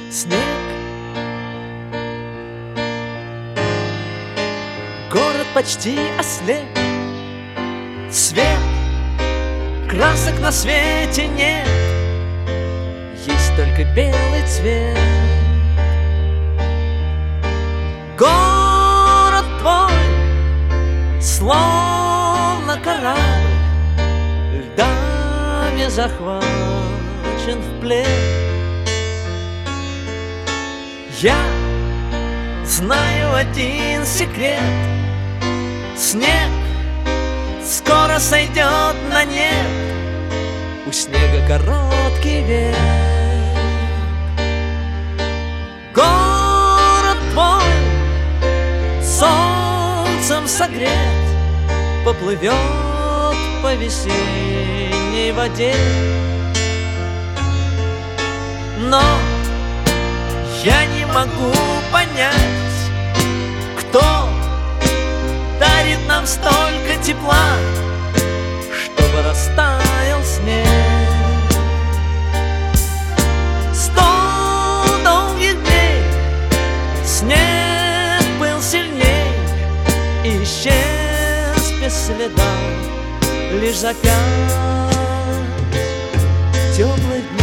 снег. Город почти ослеп, свет, красок на свете нет, есть только белый цвет. Город твой, словно корабль, льдами захвачен в плен. Я знаю один секрет: снег скоро сойдет на нет, у снега короткий век. Город твой, солнцем согрет, поплывет по весенней воде. Но я не могу понять, кто дарит нам столько тепла, чтобы растаял снег. 100 долгих дней снег был сильней и исчез без следа лишь за 5 теплых дней.